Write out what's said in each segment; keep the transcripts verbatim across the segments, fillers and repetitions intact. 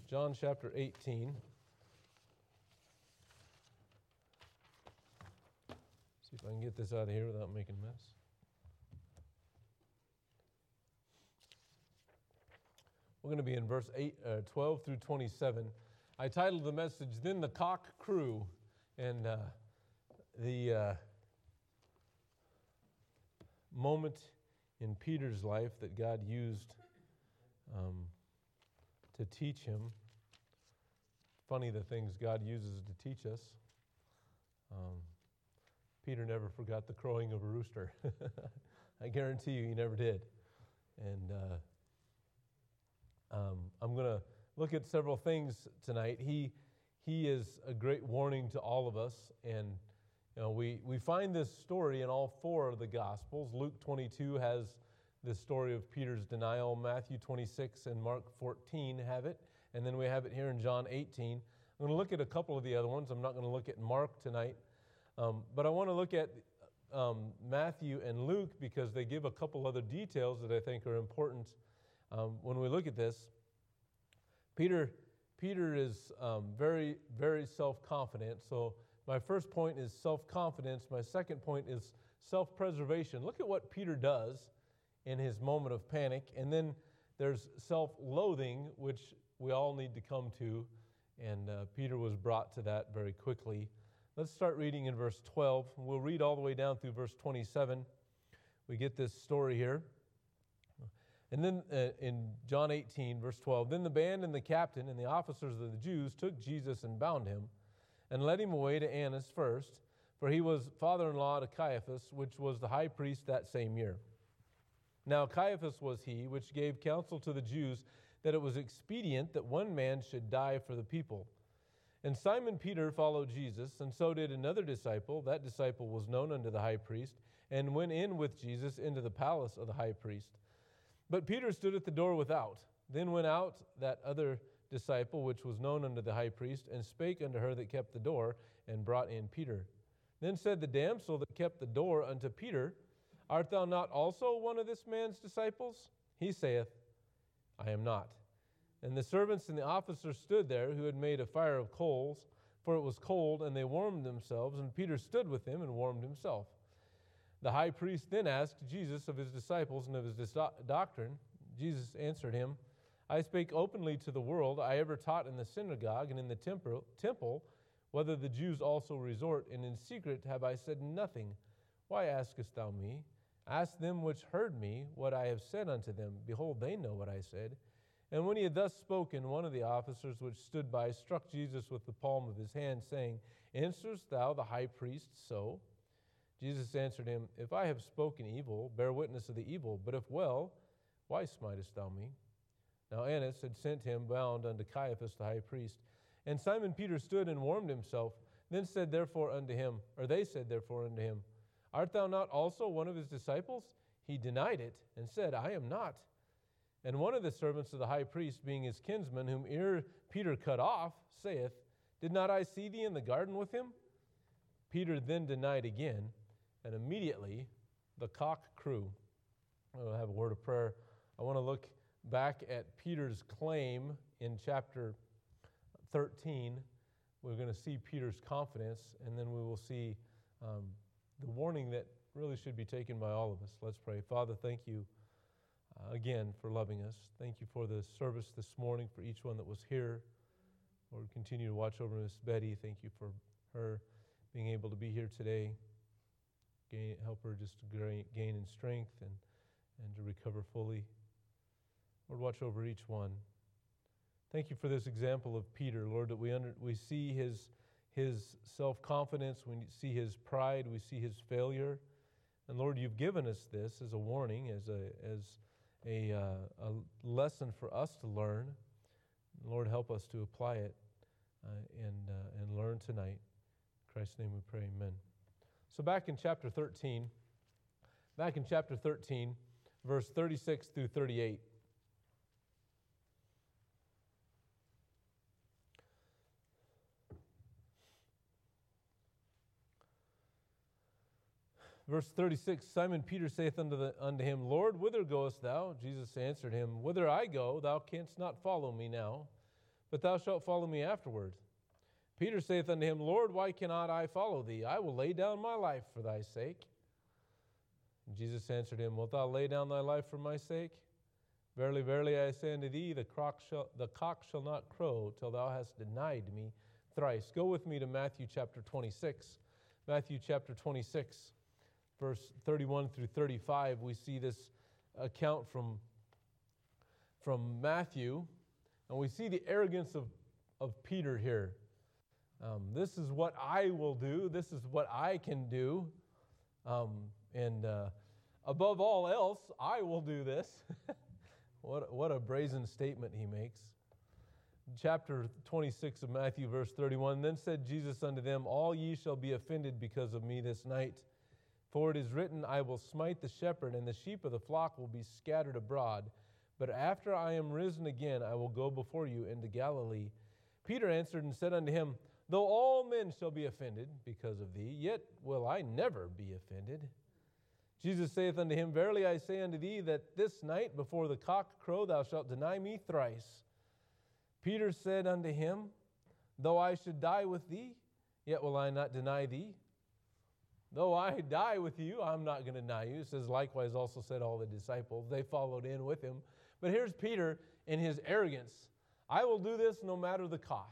John chapter eighteen. See if I can get this out of here without making a mess. We're going to be in verse eight, uh, twelve through twenty-seven. I titled the message, Then the Cock Crew. And uh, the uh, moment in Peter's life that God used um, to teach him. Funny the things God uses to teach us. Um, Peter never forgot the crowing of a rooster. I guarantee you he never did. And uh, um, I'm going to look at several things tonight. He he is a great warning to all of us. And you know, we, we find this story in all four of the Gospels. Luke twenty-two has the story of Peter's denial. Matthew twenty-six and Mark fourteen have it. And then we have it here in John eighteen. I'm going to look at a couple of the other ones. I'm not going to look at Mark tonight. Um, but I want to look at um, Matthew and Luke because they give a couple other details that I think are important um, when we look at this. Peter, Peter is um, very, very self-confident. So my first point is self-confidence. My second point is self-preservation. Look at what Peter does in his moment of panic. And then there's self-loathing, which we all need to come to. And uh, Peter was brought to that very quickly. Let's start reading in verse twelve. We'll read all the way down through verse twenty-seven. We get this story here. And then uh, in John eighteen, verse twelve, Then the band and the captain and the officers of the Jews took Jesus and bound him and led him away to Annas first, for he was father-in-law to Caiaphas, which was the high priest that same year. Now Caiaphas was he which gave counsel to the Jews that it was expedient that one man should die for the people. And Simon Peter followed Jesus, and so did another disciple. That disciple was known unto the high priest, and went in with Jesus into the palace of the high priest. But Peter stood at the door without. Then went out that other disciple, which was known unto the high priest, and spake unto her that kept the door, and brought in Peter. Then said the damsel that kept the door unto Peter, Art thou not also one of this man's disciples? He saith, I am not. And the servants and the officers stood there, who had made a fire of coals, for it was cold, and they warmed themselves, and Peter stood with them and warmed himself. The high priest then asked Jesus of his disciples and of his doctrine. Jesus answered him, I spake openly to the world. I ever taught in the synagogue and in the temple, whether the Jews also resort, and in secret have I said nothing. Why askest thou me? Ask them which heard me what I have said unto them. Behold, they know what I said. And when he had thus spoken, one of the officers which stood by struck Jesus with the palm of his hand, saying, Answerest thou the high priest so? Jesus answered him, If I have spoken evil, bear witness of the evil. But if well, why smitest thou me? Now Annas had sent him bound unto Caiaphas the high priest. And Simon Peter stood and warmed himself. Then said therefore unto him, or they said therefore unto him, Art thou not also one of his disciples? He denied it, and said, I am not. And one of the servants of the high priest, being his kinsman, whom ere Peter cut off, saith, Did not I see thee in the garden with him? Peter then denied again, and immediately the cock crew. I'll have a word of prayer. I want to look back at Peter's claim in chapter thirteen. We're going to see Peter's confidence, and then we will see um, the warning that really should be taken by all of us. Let's pray. Father, thank you uh, again for loving us. Thank you for the service this morning, for each one that was here. Lord, continue to watch over Miss Betty. Thank you for her being able to be here today. Gain, help her just to gain, gain in strength and, and to recover fully. Lord, watch over each one. Thank you for this example of Peter, Lord, that we under, we see his, his self-confidence, we see his pride, we see his failure. And Lord, you've given us this as a warning, as a, as a, uh, a lesson for us to learn. Lord, help us to apply it uh, and, uh, and learn tonight. In Christ's name we pray, amen. So back in chapter thirteen, back in chapter thirteen, verse thirty-six through thirty-eight. Verse thirty-six, Simon Peter saith unto, the, unto him, Lord, whither goest thou? Jesus answered him, Whither I go, thou canst not follow me now, but thou shalt follow me afterward. Peter saith unto him, Lord, why cannot I follow thee? I will lay down my life for thy sake. And Jesus answered him, Wilt thou lay down thy life for my sake? Verily, verily, I say unto thee, the cock shall, the cock shall not crow till thou hast denied me thrice. Go with me to Matthew chapter twenty-six. Matthew chapter twenty-six, verse thirty-one through thirty-five. We see this account from, from Matthew, and we see the arrogance of, of Peter here. Um, this is what I will do. This is what I can do. Um, and uh, above all else, I will do this. what, what a brazen statement he makes. Chapter twenty-six of Matthew, verse thirty-one, Then said Jesus unto them, All ye shall be offended because of me this night. For it is written, I will smite the shepherd, and the sheep of the flock will be scattered abroad. But after I am risen again, I will go before you into Galilee. Peter answered and said unto him, Though all men shall be offended because of thee, yet will I never be offended. Jesus saith unto him, Verily I say unto thee, that this night before the cock crow thou shalt deny me thrice. Peter said unto him, Though I should die with thee, yet will I not deny thee. Though I die with you, I'm not going to deny you. It says, likewise also said all the disciples. They followed in with him. But here's Peter in his arrogance. I will do this no matter the cost.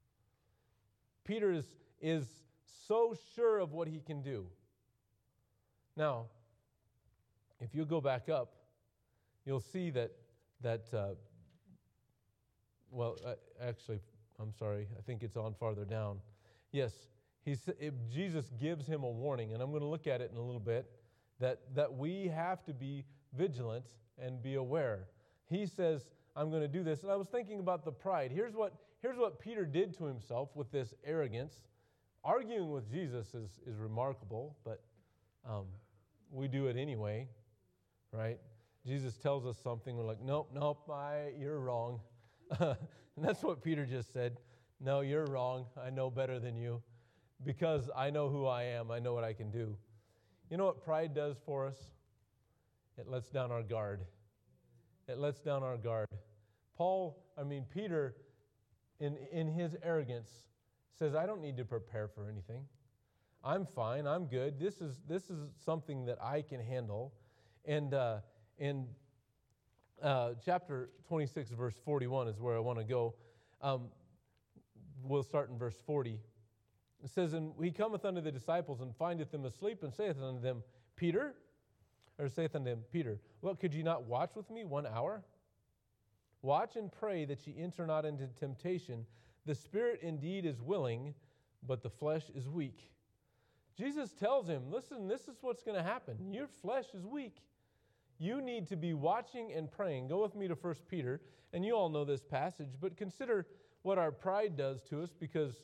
Peter is, is so sure of what he can do. Now, if you go back up, you'll see that, that uh, well, uh, actually, I'm sorry, I think it's on farther down. Yes, he's, it, Jesus gives him a warning, and I'm going to look at it in a little bit, that, that we have to be vigilant and be aware. He says, I'm going to do this. And I was thinking about the pride. Here's what, here's what Peter did to himself with this arrogance. Arguing with Jesus is, is remarkable, but um, we do it anyway, right? Jesus tells us something, we're like, nope, nope, I, you're wrong. And that's what Peter just said. No, you're wrong. I know better than you. Because I know who I am. I know what I can do. You know what pride does for us? It lets down our guard. It lets down our guard. Paul, I mean, Peter, in, in his arrogance, says, I don't need to prepare for anything. I'm fine. I'm good. This is this is something that I can handle. And uh, in uh, chapter twenty-six, verse forty-one is where I want to go. Um, we'll start in verse forty. It says, And he cometh unto the disciples and findeth them asleep, and saith unto them, Peter, or saith unto him, Peter, well, could ye not watch with me one hour? Watch and pray that ye enter not into temptation. The spirit indeed is willing, but the flesh is weak. Jesus tells him, listen, this is what's going to happen. Your flesh is weak. You need to be watching and praying. Go with me to First Peter, and you all know this passage, but consider what our pride does to us, because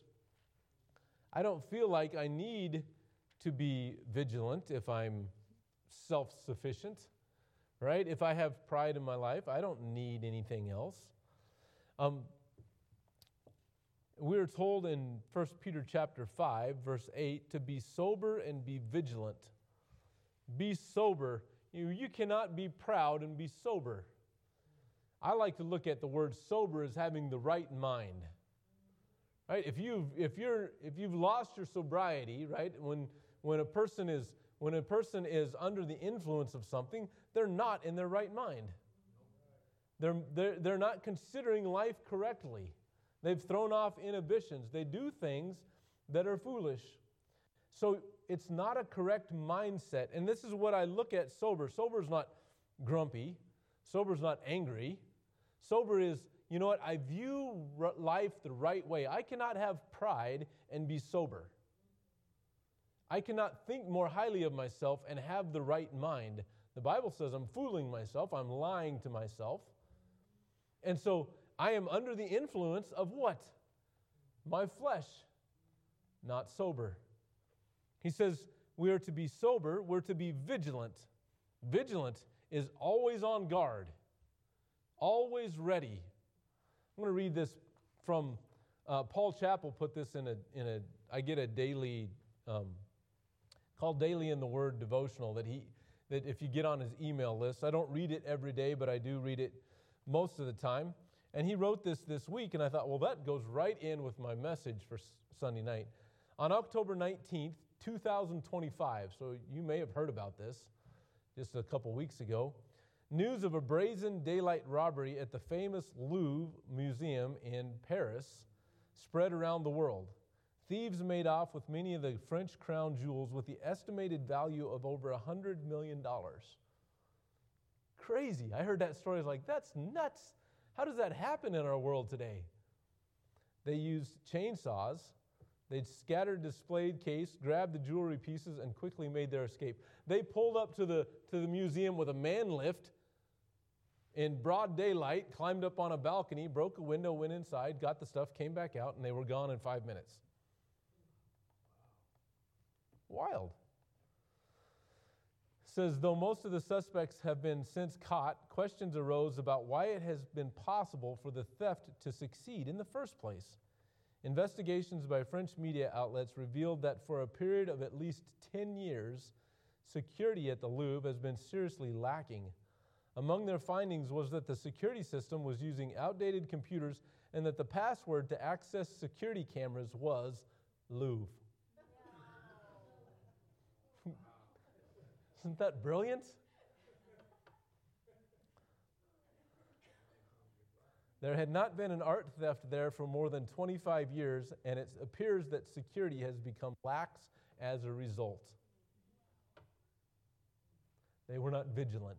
I don't feel like I need to be vigilant if I'm self-sufficient, right? If I have pride in my life, I don't need anything else. Um, we're told in First Peter chapter five, verse eight, to be sober and be vigilant. Be sober. You, you cannot be proud and be sober. I like to look at the word sober as having the right mind. Right? If you've if you're if you've lost your sobriety, right? When when a person is when a person is under the influence of something, they're not in their right mind. They're they're they're not considering life correctly. They've thrown off inhibitions. They do things that are foolish. So it's not a correct mindset. And this is what I look at sober. Sober is not grumpy. Sober is not angry. Sober is, you know what, I view life the right way. I cannot have pride and be sober. I cannot think more highly of myself and have the right mind. The Bible says I'm fooling myself. I'm lying to myself. And so I am under the influence of what? My flesh, not sober. He says we are to be sober, we're to be vigilant. Vigilant is always on guard, always ready. I'm going to read this from uh, Paul Chappell. Put this in a in a. I get a daily um, called Daily in the Word devotional that he that if you get on his email list. I don't read it every day, but I do read it most of the time. And he wrote this this week, and I thought, well, that goes right in with my message for S- Sunday night. On October nineteenth, two thousand twenty-five, so you may have heard about this just a couple weeks ago, news of a brazen daylight robbery at the famous Louvre Museum in Paris spread around the world. Thieves made off with many of the French crown jewels with the estimated value of over one hundred million dollars. Crazy. I heard that story. I was like, that's nuts. How does that happen in our world today? They used chainsaws. They'd scattered displayed case, grabbed the jewelry pieces, and quickly made their escape. They pulled up to the, to the museum with a man lift in broad daylight, climbed up on a balcony, broke a window, went inside, got the stuff, came back out, and they were gone in five minutes. Wild. Says, though most of the suspects have been since caught, questions arose about why it has been possible for the theft to succeed in the first place. Investigations by French media outlets revealed that for a period of at least ten years, security at the Louvre has been seriously lacking. Among their findings was that the security system was using outdated computers and that the password to access security cameras was Louvre. Isn't that brilliant? There had not been an art theft there for more than twenty-five years, and it appears that security has become lax as a result. They were not vigilant.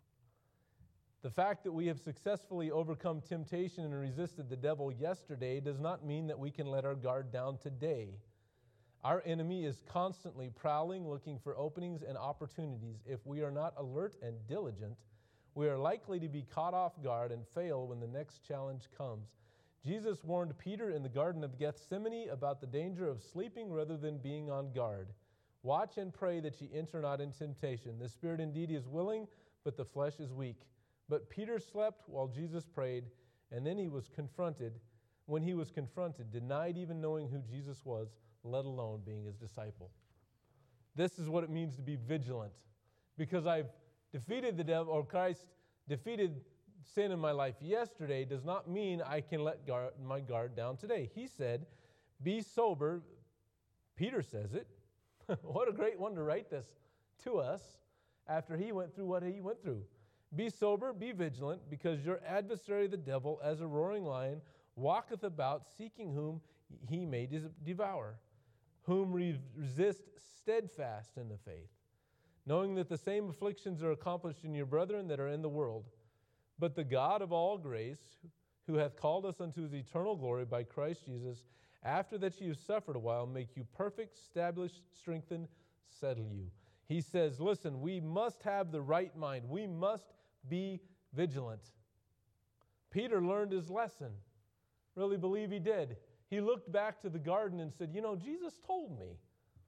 The fact that we have successfully overcome temptation and resisted the devil yesterday does not mean that we can let our guard down today. Our enemy is constantly prowling, looking for openings and opportunities. If we are not alert and diligent, we are likely to be caught off guard and fail when the next challenge comes. Jesus warned Peter in the Garden of Gethsemane about the danger of sleeping rather than being on guard. Watch and pray that ye enter not in temptation. The spirit indeed is willing, but the flesh is weak. But Peter slept while Jesus prayed, and then he was confronted. When he was confronted, denied even knowing who Jesus was, let alone being his disciple. This is what it means to be vigilant. Because I've defeated the devil, or Christ defeated sin in my life yesterday, does not mean I can let guard, my guard down today. He said, be sober. Peter says it. What a great one to write this to us after he went through what he went through. Be sober, be vigilant, because your adversary the devil, as a roaring lion, walketh about, seeking whom he may devour, whom resist steadfast in the faith, knowing that the same afflictions are accomplished in your brethren that are in the world. But the God of all grace, who hath called us unto his eternal glory by Christ Jesus, after that ye have suffered a while, make you perfect, establish, strengthen, settle you. He says, listen, we must have the right mind. We must be vigilant. Peter learned his lesson. Really believe he did. He looked back to the garden and said, you know, Jesus told me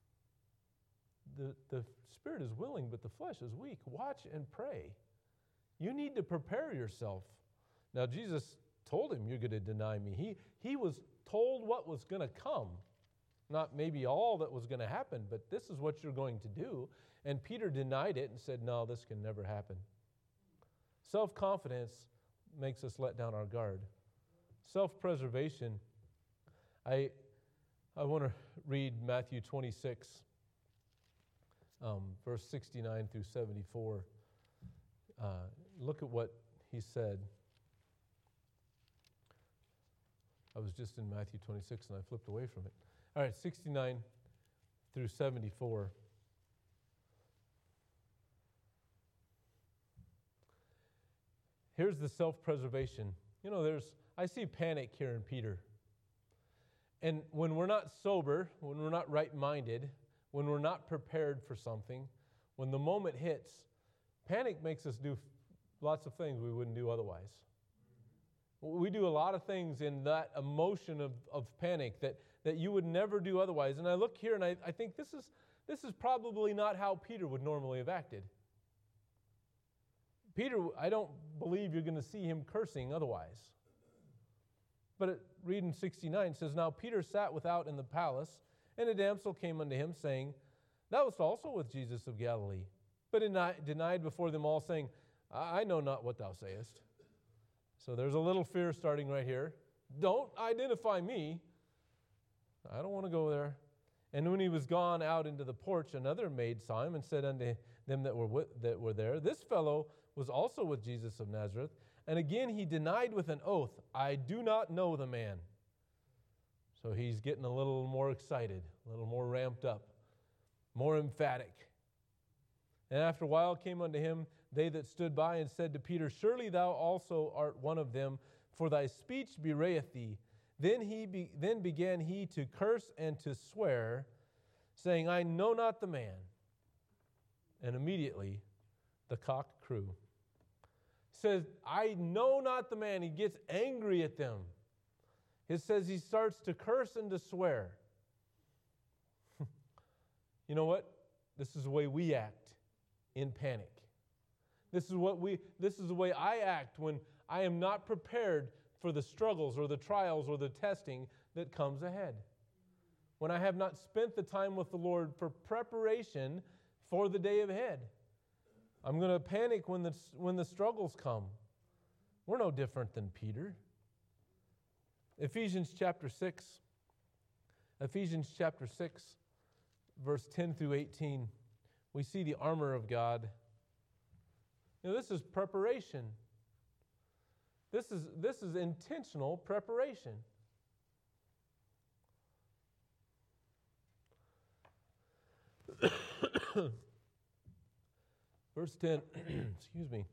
the, the spirit is willing, but the flesh is weak. Watch and pray. You need to prepare yourself. Now, Jesus told him, you're going to deny me. He, he was told what was going to come. Not maybe all that was going to happen, but this is what you're going to do. And Peter denied it and said, no, this can never happen. Self-confidence makes us let down our guard. Self-preservation, I, I want to read Matthew twenty-six, um, verse sixty-nine through seventy-four. Uh, look at what he said. I was just in Matthew twenty-six and I flipped away from it. All right, sixty-nine through seventy-four. Here's the self-preservation. You know, there's I see panic here in Peter. And when we're not sober, when we're not right-minded, when we're not prepared for something, when the moment hits, panic makes us do lots of things we wouldn't do otherwise. We do a lot of things in that emotion of, of panic that, that you would never do otherwise. And I look here and I, I think this is, this is probably not how Peter would normally have acted. Peter, I don't believe you're going to see him cursing otherwise. But it, reading sixty-nine says, Now Peter sat without in the palace, and a damsel came unto him, saying, Thou wast also with Jesus of Galilee. But he denied before them all, saying, I know not what thou sayest. So there's a little fear starting right here. Don't identify me. I don't want to go there. And when he was gone out into the porch, another maid saw him and said unto them that were with, that were there, This fellow was also with Jesus of Nazareth. And again he denied with an oath, I do not know the man. So he's getting a little more excited, a little more ramped up, more emphatic. And after a while came unto him they that stood by and said to Peter, Surely thou also art one of them, for thy speech bewrayeth thee. Then he be, then began he to curse and to swear, saying, I know not the man. And immediately the cock crew. Says, I know not the man. He gets angry at them. It says he starts to curse and to swear. You know what? This is the way we act in panic. This is what we this is the way I act when I am not prepared for the struggles or the trials or the testing that comes ahead. When I have not spent the time with the Lord for preparation for the day ahead. I'm going to panic when the, when the struggles come. We're no different than Peter. Ephesians chapter six. Ephesians chapter six, verse ten through eighteen. We see the armor of God. You know, this is preparation. This is, this is intentional preparation. Verse ten, excuse me.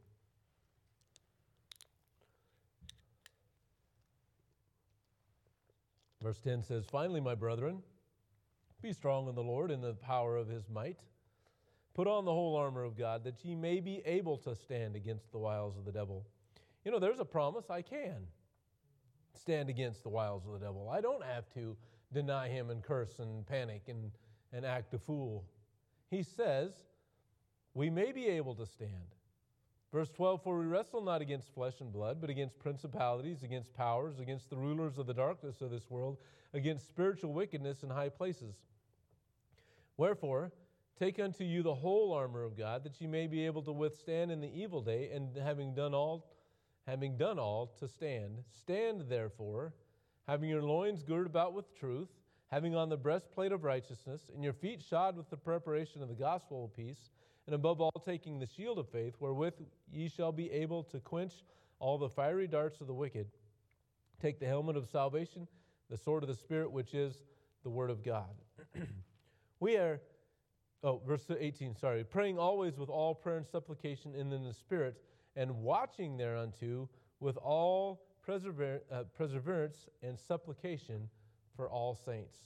Verse ten says, Finally, my brethren, be strong in the Lord and the power of his might. Put on the whole armor of God, that ye may be able to stand against the wiles of the devil. You know, there's a promise I can stand against the wiles of the devil. I don't have to deny him and curse and panic and, and act a fool. He says, we may be able to stand. Verse twelve, For we wrestle not against flesh and blood, but against principalities, against powers, against the rulers of the darkness of this world, against spiritual wickedness in high places. Wherefore, take unto you the whole armor of God, that ye may be able to withstand in the evil day, and having done all, having done all, to stand. Stand therefore, having your loins girded about with truth, having on the breastplate of righteousness, and your feet shod with the preparation of the gospel of peace, and above all taking the shield of faith, wherewith ye shall be able to quench all the fiery darts of the wicked. Take the helmet of salvation, the sword of the Spirit, which is the word of God. We are, oh, verse eighteen, sorry, praying always with all prayer and supplication in the Spirit, and watching thereunto with all persever- uh, perseverance and supplication for all saints.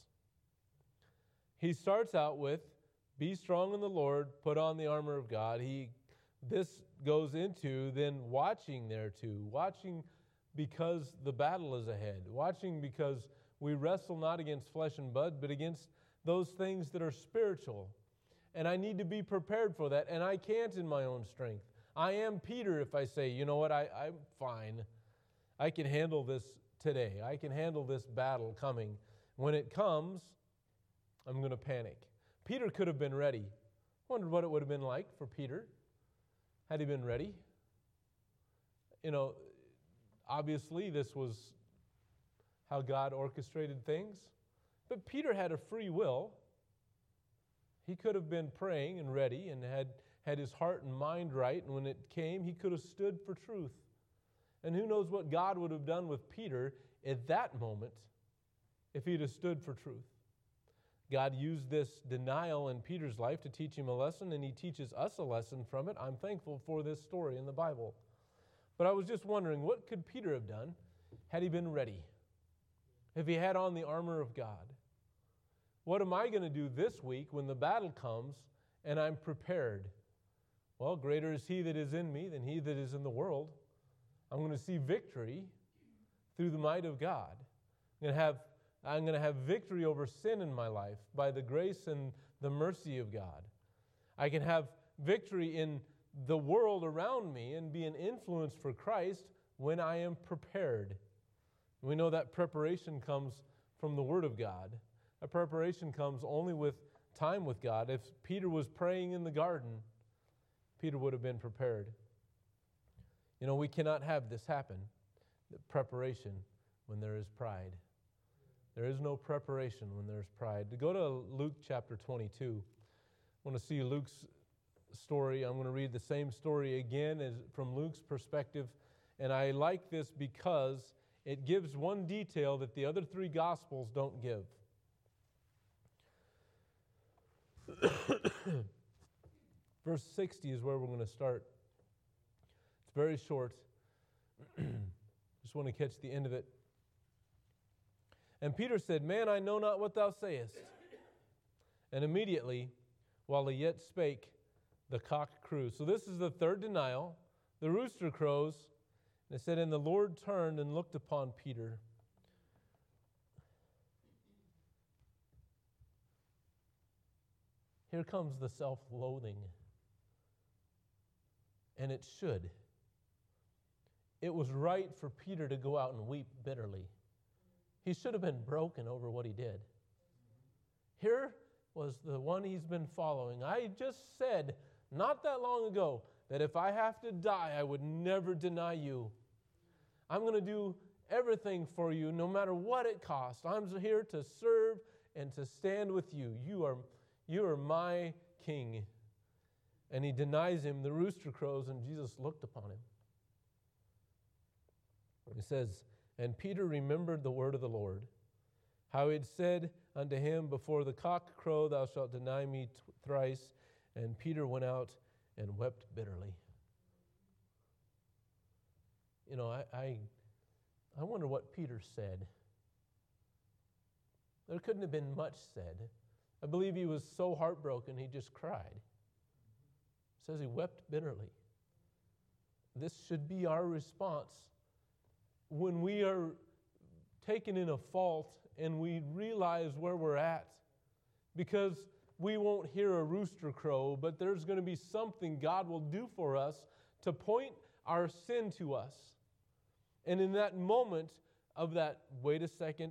He starts out with, be strong in the Lord, put on the armor of God. He, this goes into then watching thereto, watching because the battle is ahead, watching because we wrestle not against flesh and blood, but against those things that are spiritual. And I need to be prepared for that, and I can't in my own strength. I am Peter if I say, you know what, I, I'm fine. I can handle this today. I can handle this battle coming. When it comes, I'm going to panic. Peter could have been ready. Wondered what it would have been like for Peter had he been ready. You know, obviously this was how God orchestrated things. But Peter had a free will. He could have been praying and ready and had, had his heart and mind right. And when it came, he could have stood for truth. And who knows what God would have done with Peter at that moment if he'd have stood for truth. God used this denial in Peter's life to teach him a lesson, and he teaches us a lesson from it. I'm thankful for this story in the Bible. But I was just wondering, what could Peter have done had he been ready? If he had on the armor of God? What am I going to do this week when the battle comes and I'm prepared? Well, greater is he that is in me than he that is in the world. I'm going to see victory through the might of God. I'm going to have I'm going to have victory over sin in my life by the grace and the mercy of God. I can have victory in the world around me and be an influence for Christ when I am prepared. We know that preparation comes from the Word of God. A preparation comes only with time with God. If Peter was praying in the garden, Peter would have been prepared. You know, we cannot have this happen. preparation when there is pride. There is no preparation when there's pride. To go to Luke chapter twenty-two, I want to see Luke's story. I'm going to read the same story again as from Luke's perspective. And I like this because it gives one detail that the other three Gospels don't give. Verse sixty is where we're going to start. It's very short. Just want to catch the end of it. And Peter said, Man, I know not what thou sayest. And immediately, while he yet spake, the cock crew. So this is the third denial. The rooster crows. And it said, And the Lord turned and looked upon Peter. Here comes the self-loathing. And it should. It was right for Peter to go out and weep bitterly. He should have been broken over what he did. Here was the one he's been following. I just said not that long ago that if I have to die, I would never deny you. I'm going to do everything for you, no matter what it costs. I'm here to serve and to stand with you. You are, you are my king. And he denies him. The rooster crows, and Jesus looked upon him. It says, And Peter remembered the word of the Lord, how he had said unto him, Before the cock crow, thou shalt deny me t- thrice. And Peter went out and wept bitterly. You know, I, I, I wonder what Peter said. There couldn't have been much said. I believe he was so heartbroken, he just cried. It says he wept bitterly. This should be our response when we are taken in a fault and we realize where we're at, because we won't hear a rooster crow, but there's going to be something God will do for us to point our sin to us. And in that moment of that, wait a second,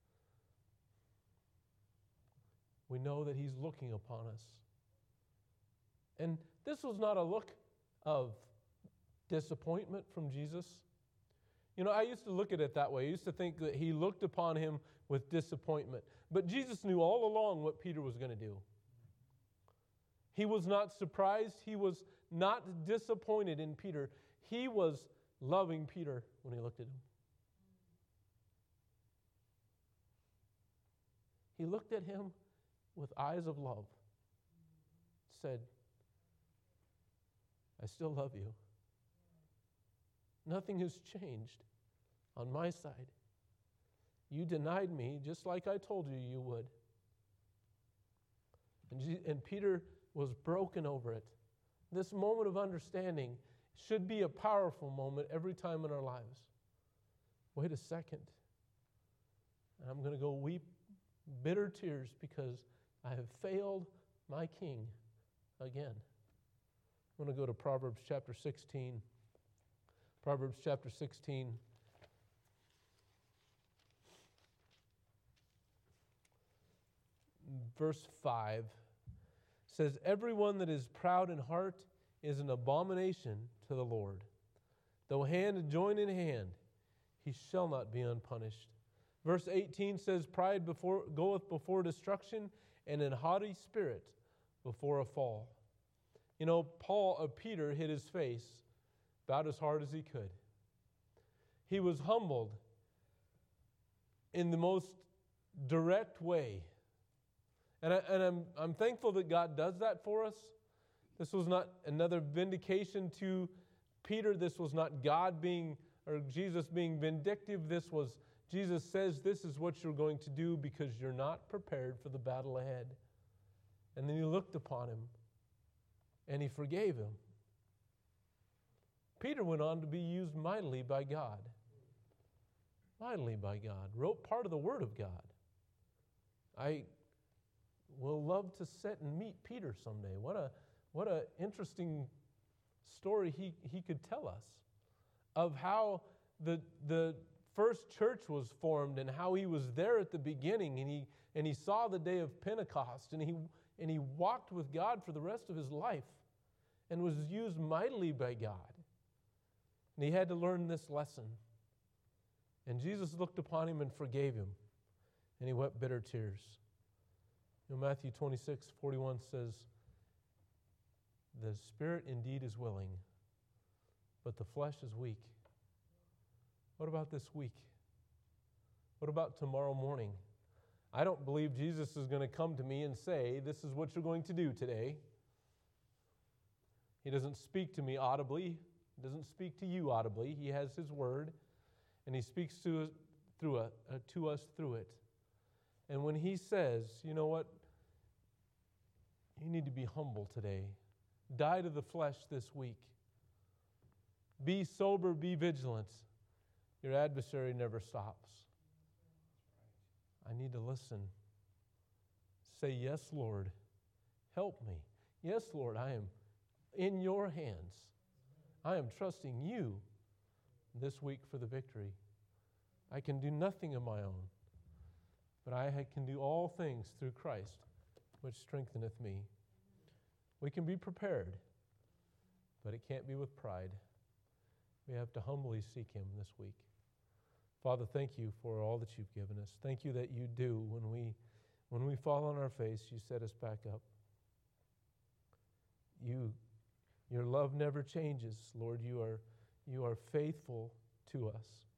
we know that he's looking upon us. And this was not a look of disappointment from Jesus. You know, I used to look at it that way. I used to think that he looked upon him with disappointment. But Jesus knew all along what Peter was going to do. He was not surprised. He was not disappointed in Peter. He was loving Peter when he looked at him. He looked at him with eyes of love, said, I still love you. Nothing has changed on my side. You denied me just like I told you you would. And, Je- and Peter was broken over it. This moment of understanding should be a powerful moment every time in our lives. Wait a second. And I'm going to go weep bitter tears because I have failed my king again. I'm going to go to Proverbs chapter sixteen. Proverbs chapter sixteen. Verse five says, Everyone that is proud in heart is an abomination to the Lord. Though hand join in hand, he shall not be unpunished. Verse eighteen says, Pride before, goeth before destruction, and an haughty spirit before a fall. You know, Paul, or Peter, hid his face about as hard as he could. He was humbled in the most direct way. And, I, and I'm, I'm thankful that God does that for us. This was not another vindication to Peter. This was not God being, or Jesus being vindictive. This was, Jesus says, this is what you're going to do because you're not prepared for the battle ahead. And then he looked upon him and he forgave him. Peter went on to be used mightily by God. Mightily by God. Wrote part of the Word of God. I will love to sit and meet Peter someday. What a what a interesting story he, he could tell us of how the the first church was formed and how he was there at the beginning, and he and he saw the day of Pentecost, and he and he walked with God for the rest of his life and was used mightily by God. And he had to learn this lesson. And Jesus looked upon him and forgave him, and he wept bitter tears. You know, Matthew twenty-six forty-one says, the spirit indeed is willing, but the flesh is weak. What about this week? What about tomorrow morning? I don't believe Jesus is going to come to me and say, this is what you're going to do today. He doesn't speak to me audibly. He doesn't speak to you audibly. He has His word, and He speaks to us through, a, uh, to us through it. And when He says, you know what? You need to be humble today. Die to the flesh this week. Be sober, be vigilant. Your adversary never stops. I need to listen. Say, yes, Lord, help me. Yes, Lord, I am in your hands. I am trusting you this week for the victory. I can do nothing of my own, but I can do all things through Christ, which strengtheneth me. We can be prepared, but it can't be with pride. We have to humbly seek Him this week. Father, thank you for all that you've given us. Thank you that you do. When we, when we fall on our face, you set us back up. You, your love never changes, Lord. You are, you are faithful to us.